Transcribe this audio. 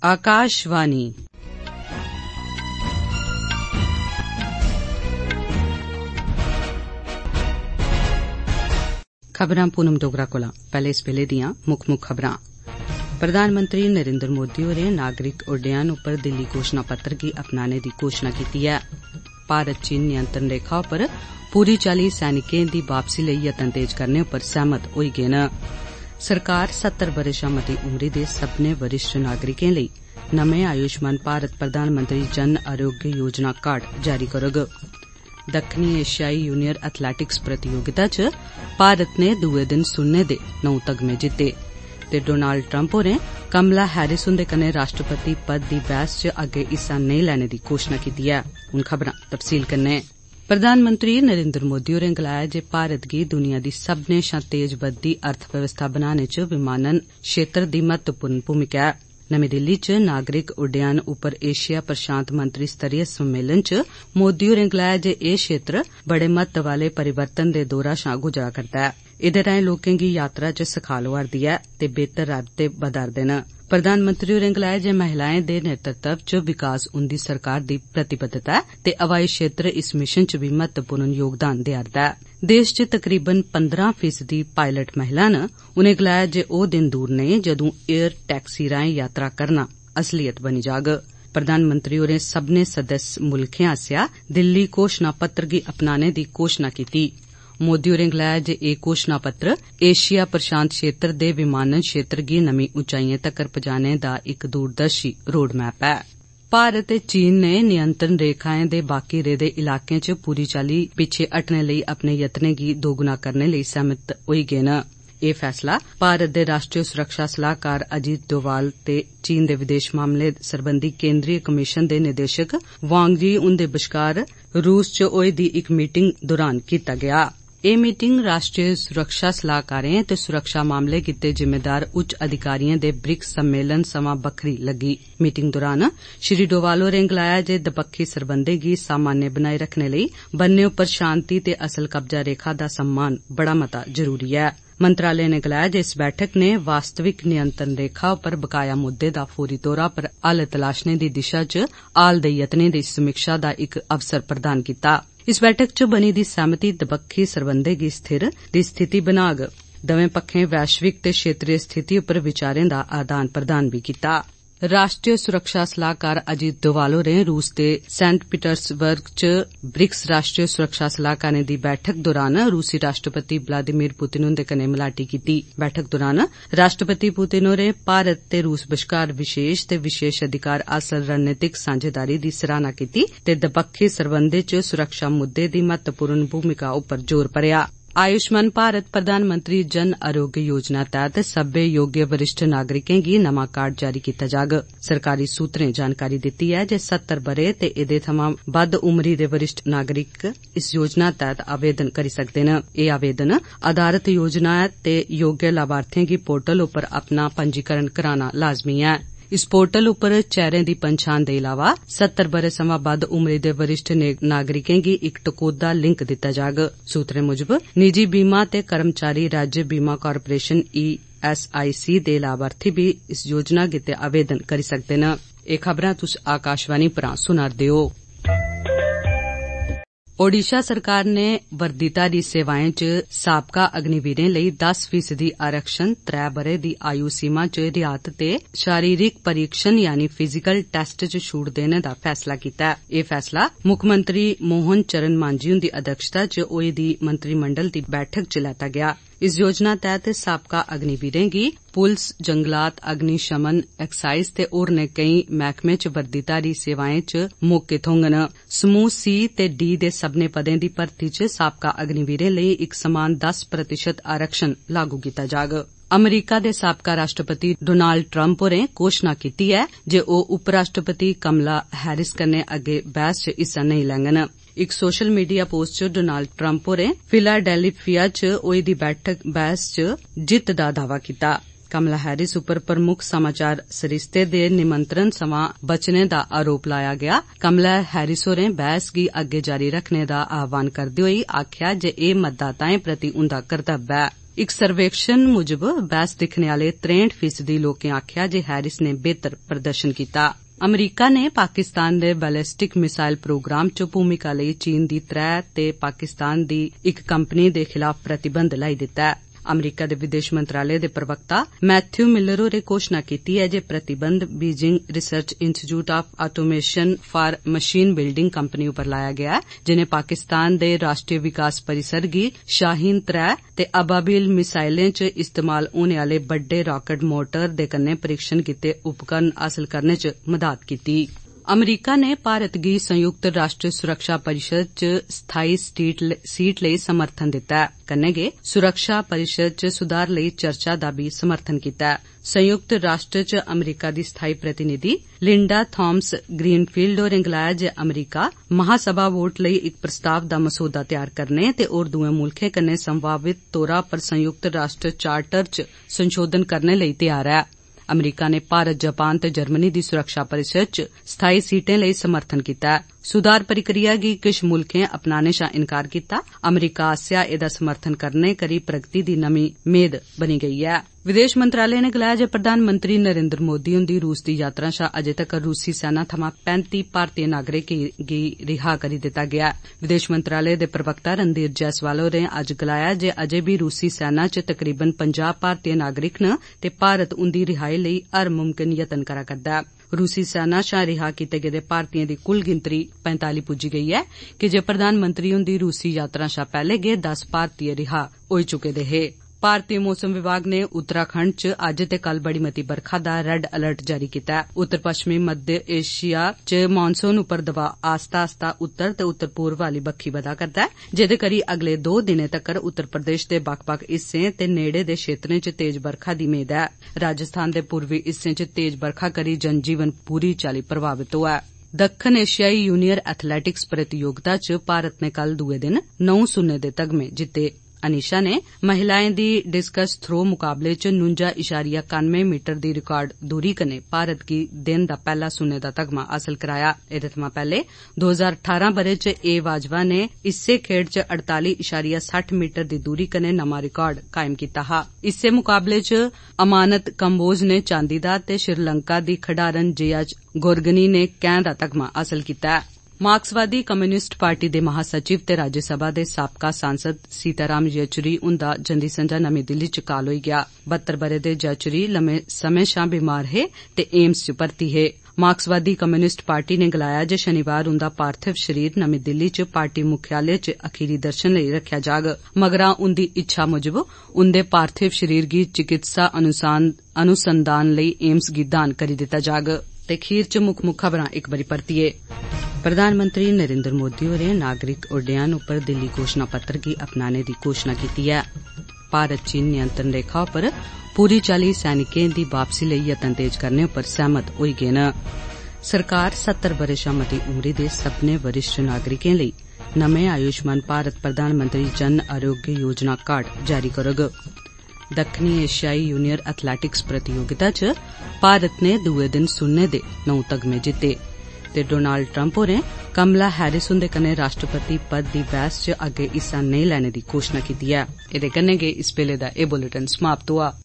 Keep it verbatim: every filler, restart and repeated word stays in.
आकाशवाणी खबरां पूनम डोगरा कोला पैहले इस वेले दियां मुक्ख मुक्ख खबरां। प्रधानमंत्री नरेंद्र मोदी होरें नागरिक उड्डयन उप्पर दिल्ली घोषणा पत्र गी अपनाने दी घोषणा कीती ऐ। भारत चीन नियंत्रण रेखा उप्पर पूरी चाल्ली सैनिकें दी वापसी लेई यतन तेज करने उप्पर सहमत होई गे न। सरकार सत्तर ब'रे शा मती उमरी दे सब्बने वरिष्ठ नागरिकें लेई नमें आयुष्मान भारत प्रधानमंत्री जन आरोग्य योजना कार्ड जारी करोग। दक्खनी एशियाई जूनियर एथलैटिक्स प्रतियोगिता च भारत ने दूए दिन सुन्ने दे नौ तगमे जित्ते ते डोनाल्ड ट्रंप होरें कमला हैरिस हुंदे कन्नै राष्ट्रपति पद दी बहस च अग्गे हिस्सा नेईं लैने दी घोषणा कीती ऐ। हुण खबरां तफसील कन्नै। प्रधानमंत्री नरेंद्र मोदी होरें गलाया जे भारत गी दुनिया दी सब्बने शा तेज बधदी अर्थव्यवस्था बनाने च विमानन क्षेत्र दी महत्वपूर्ण भूमिका ऐ। नमीं दिल्ली च नागरिक उड्डयन उप्पर एशिया प्रशांत मंत्री स्तरीय सम्मेलन च मोदी होरें गलाया जे एह क्षेत्र बड़े महत्व आले परिवर्तन दे दौरा शा गुजरा करदा ऐ। एदे राएं लोकें गी यात्रा च सखाल होआ'रदी ऐ ते बेहतर राबते बधा'रदे न। प्रधानमंत्री होरें गलाया जे महिलाएं दे नेतृत्व च विकास उंदी सरकार दी प्रतिबद्धता ऐ ते हवाई क्षेत्र इस मिशन च बी महत्वपूर्ण योगदान देआ'रदा ऐ। देश च तकरीबन पंद्रह फीसदी पायलट महिला न। उनें गलाया जे ओह दिन दूर नेईं जदूं एयर टैक्सी राएं यात्रा करना असलियत बनी जाग। प्रधानमंत्री होरें सब्बने सदस्य मुल्खें आसेआ दिल्ली घोषणा पत्र गी अपनाने दी घोषणा कीती। मोदी होरें गलाया जे एह घोषणा पत्र एशिया प्रशांत क्षेत्र दे विमानन क्षेत्र गी नमीं ऊंचाइएं तक्कर पजाने दा इक दूरदर्शी रोडमैप ऐ। भारत ते चीन ने नियंत्रण रेखाएं दे बाकी रेदे इलाकें च पूरी चाल्ली पिच्छे हटने लेई अपने यत्नें गी दोगुना करने लेई सहमत होई गे न। एह फैसला भारत दे राष्ट्रीय सुरक्षा सलाहकार अजीत डोवाल ते चीन दे विदेश मामले सरबंधी केंद्रीय कमीशन दे निदेशक वांग यी हुंदे बश्कार रूस च होई दी इक मीटिंग दौरान कीता गेआ। एह मीटिंग राष्ट्रीय सुरक्षा सलाहकारें ते सुरक्षा मामले गित्ते जिम्मेदार उच्च अधिकारिएं दे ब्रिक्स सम्मेलन सवां बक्खरी लग्गी। मीटिंग दौरान श्री डोवाल होरें गलाया जे दपक्खी सरबंधें गी सामान्य बनाई रखने लेई बन्ने उप्पर शांति ते असल कब्जा रेखा दा सम्मान बड़ा मता जरूरी ऐ। मंत्रालय ने गलाया जे इस बैठक ने वास्तविक नियंत्रण रेखा उप्पर बकाया मुद्दे दा फौरी तौरा पर हल तलाशने दी दिशा च हाल दे यत्नें दी समीक्षा दा इक अवसर प्रदान कीता। इस बैठक च बनी दी सैह्मति दबक्खी सरबंधें गी स्थिर दी स्थिति बनाग। दवैं पक्खें वैश्विक ते क्षेत्रीय स्थिति उप्पर विचारें दा आदान प्रदान भी कीता। राष्ट्रीय सुरक्षा सलाहकार अजीत डोवाल होरें रूस दे सेंट पीटर्सबर्ग च ब्रिक्स राष्ट्रीय सुरक्षा सलाहकारें दी बैठक दौरान रूसी राष्ट्रपति व्लादिमीर पुतिन हुंदे कन्नै मलाटी कीती। बैठक दौरान राष्ट्रपति पुतिन होरें भारत ते रूस बश्कार विशेष ते विशेष अधिकार हासल रणनीतिक सांझेदारी दी सराहना कीती ते दपक्खी सरबंधें च सुरक्षा मुद्दे दी महत्वपूर्ण भूमिका उप्पर जोर भरेआ। आयुष्मान भारत प्रधानमंत्री जन आरोग्य योजना तैह्त सब्बै योग्य वरिष्ठ नागरिकें गी नमां कार्ड जारी कीता जाग। सरकारी सूत्रें जानकारी दित्ती ऐ जे सत्तर ब'रे ते एदे थमां बद्द उमरी दे वरिष्ठ नागरिक इस योजना तैह्त आवेदन करी सकदे न। एह आवेदन आधारित योजना ऐ ते योग्य लाभार्थियें गी पोर्टल उप्पर अपना पंजीकरण कराना लाज़मी ऐ। इस पोर्टल उप्पर चेहरें दी पन्छान दे इलावा सत्तर ब'रे सवां बद्द उमरी दे वरिष्ठ नागरिकें गी इक टकोह्दा लिंक दित्ता जाग। सूत्रें मुजब निजी बीमा ते कर्मचारी राज्य बीमा corporation E S I C दे लाभार्थी भी इस योजना गित्ते आवेदन करी सकदे न। एह खबरां तुस आकाशवाणी परा सुना'रदे ओ। ओडिशा सरकार ने वर्दीधारी सेवाएं च साबका अग्निवीरें लेई दस फीसदी आरक्षण, त्रै ब'रे दी आयु सीमा च रियात ते शारीरिक परीक्षण यानी फिजिकल टेस्ट च छूट देने दा फैसला कीता ऐ। एह फैसला मुक्खमंत्री मोहन चरण मांझी हुंदी अध्यक्षता च होई दी मंत्रिमंडल दी बैठक च लैता गेआ। इस योजना तैह्त साबका अग्निवीरें गी पुलस, जंगलात, अग्निशमन, एक्साइज ते होरनें केई मैह्कमें च वर्दीधारी सेवाएं च मौके थ्होंगन। समूह सी ते डी दे सब्बने पदें दी भर्थी च साबका अग्निवीरें लेई इक समान दस प्रतिशत आरक्षण लागू कीता जाग। अमरीका दे साबका राष्ट्रपति डोनाल्ड ट्रंप होरें घोषणा कीती ऐ जे ओह उपराष्ट्रपति कमला हैरिस कन्नै अग्गे बहस च हिस्सा नेईं लैंगन। इक सोशल मीडिया पोस्ट च डोनाल्ड ट्रंप होरें फिलाडेल्फिया च होई दी बैठक बहस च जित्त दा दावा कीता। कमला हैरिस उप्पर प्रमुख समाचार सरिस्ते दे निमंत्रण सवां बचने दा आरोप लाया गेआ। कमला हैरिस होरें बहस गी अग्गे जारी रखने दा आह्वान करदे होई आखेआ जे एह् मतदाताएं प्रति उंदा कर्तव्य ऐ। इक सर्वेक्षण मुजब बहस दिक्खने आले त्रेंठ फीसदी लोकें आखेआ जे हैरिस ने बेहतर प्रदर्शन कीता। अमरीका ने पाकिस्तान दे बैलिस्टिक मिसाइल प्रोग्राम च भूमिका लेई चीन दी त्रै ते पाकिस्तान दी इक कंपनी दे खिलाफ प्रतिबंध लाई दित्ता ऐ। अमरीका दे विदेश मंत्रालय दे प्रवक्ता मैथ्यू मिलर होरें घोषणा कीती ऐ जे प्रतिबंध Beijing research institute of automation for machine building company उप्पर लाया गेआ ऐ जिनें पाकिस्तान दे राष्ट्रीय विकास परिसर गी शाहीन त्रै ते अबाबिल मिसाइलें च इस्तेमाल होने आले बड्डे राकेट मोटर दे कन्नै परीक्षण कीते उपकरण हासल करने च मदाद कीती। अमरीका ने भारत गी संयुक्त राष्ट्र सुरक्षा परिषद च स्थाई सीट लेई समर्थन दित्ता ऐ। कन्नै गै सुरक्षा परिषद च सुधार लेई चर्चा दा बी समर्थन कीता ऐ। संयुक्त राष्ट्र च अमरीका दी स्थाई प्रतिनिधि लिंडा थॉमस ग्रीनफील्ड होरें गलाया जे अमरीका महासभा वोट लेई इक प्रस्ताव दा मसौदा तैयार करने ते होर दुए मुल्खें कन्नै संभावित तौरा पर संयुक्त राष्ट्र चार्टर च संशोधन करने लेई तैयार ऐ। अमरीका ने भारत, जापान ते जर्मनी दी सुरक्षा परिषद च स्थाई सीटें लेई समर्थन कीता ऐ। सुधार प्रक्रिया गी किश मुल्खें अपनाने शा इनकार कीता। अमरीका आसेआ एह्दा समर्थन करने करी प्रगति दी नमीं मेद बनी गेई ऐ। विदेश मंत्रालय ने गलाया जे प्रधानमंत्री नरेंद्र मोदी हुंदी रूस दी यात्रा शा अजें तक्कर रूसी सेना थमां पैंती भारतीय नागरिकें गी रिहा करी दित्ता गेआ ऐ। विदेश मंत्रालय दे प्रवक्ता रणधीर जयसवाल होरें अज्ज गलाया जे अजें बी रूसी सेना च तकरीबन पंजाह भारतीय नागरिक न ते भारत उंदी रिहाई लेई हर मुमकिन यतन करा करदा ऐ। रूसी सेना शा रिहा कीते गेदे भारतीयें दी कुल गिनतरी पैंताली पुज्जी गेई ऐ कि जे प्रधानमंत्री हुंदी रूसी यात्रा शा पैहले गै दस भारतीय रिहा होई चुके दे हे। भारतीय मौसम विभाग ने उत्तराखंड च अज्ज ते कल बड़ी मती बरखा दा रेड अलर्ट जारी कीता ऐ। उत्तर पश्चिमी मध्य एशिया च मानसून उप्पर दबाऽ आस्ता आस्ता उत्तर ते उत्तर पूर्व आली बक्खी बधा करदा ऐ जेदे करी अगले दो दिनें तक्कर उत्तर प्रदेश दे बक्ख बक्ख हिस्सें ते नेड़े दे क्षेत्रें च तेज बरखा दी मेद ऐ। राजस्थान दे पूर्वी हिस्सें च तेज बरखा करी जनजीवन पूरी चाली प्रभावित होआ ऐ। दक्खन एशियाई जूनियर एथलैटिक्स प्रतियोगिता च भारत ने कल दुए दिन नौ सुन्ने दे तगमे जित्ते। अनीशा ने महिलाएं दी डिस्कस थ्रो मुकाबले च नुंजा इशारिया कानवे मीटर दी रिकार्ड दूरी कन्नै भारत गी दिन दा पैहला सुन्ने दा तगमा हासल कराया। एदे थमां पैहले दो हजार ठारां बरे च ए वाजवा ने इस्सै खेड्ड च अड़ताली इशारिया सट्ठ मीटर दी दूरी कन्नै नमां रिकार्ड कायम कीता हा। इस्सै मुकाबले च अमानत कंबोज ने चांदी दा ते श्रीलंका दी खडारन जया गोरगनी ने कैंह दा तगमा हासल कीता ऐ। मार्क्सवादी कम्युनिस्ट पार्टी दे महासचिव ते राज्यसभा दे साबका सांसद सीताराम येचुरी हुंदा जंदी संझा नमीं दिल्ली च काल होई गेआ। बहत्तर बरे दे येचुरी लम्मे समें शा बीमार हे ते एम्स च भर्ती हे। मार्क्सवादी कम्युनिस्ट पार्टी ने गलाया जे शनिवार उंदा पार्थिव शरीर नमीं दिल्ली च पार्टी मुख्यालय च अखीरी दर्शन लेई रखेआ जाग। मगरा उंदी इच्छा मुजब उंदे पार्थिव शरीर गी चिकित्सा अनुसंधान लेई एम्स गी दान करी दित्ता जाग। ते खीर च मुक्ख मुक्ख खबरां इक बारी परतियै। प्रधानमंत्री नरेंद्र मोदी होरें नागरिक उड्डयन उप्पर दिल्ली घोषणा पत्र गी अपनाने दी घोषणा कीती ऐ। भारत चीन नियंत्रण रेखा उप्पर पूरी चाली सैनिकें दी वापसी लेई यतन तेज करने उप्पर सहमत होई गे न। सरकार सत्तर बरे शा मती उमरी दे सब्बनें वरिष्ठ नागरिकें लेई नमें आयुष्मान भारत प्रधानमंत्री जन आरोग्य योजना कार्ड जारी करोग। दक्खनी एशियाई जूनियर एथलैटिक्स प्रतियोगिता च भारत ने दुए दिन सुन्ने दे नौ तगमे जित्ते। ते डोनाल्ड ट्रंप होरें कमला हैरिस हुंदे कन्नै राष्ट्रपति पद दी बहस च अग्गे हिस्सा नेईं लैने दी घोषणा कीती ऐ। एदे कन्नै गै इस बेल्ले दा एह् बुलेटिन समाप्त होआ।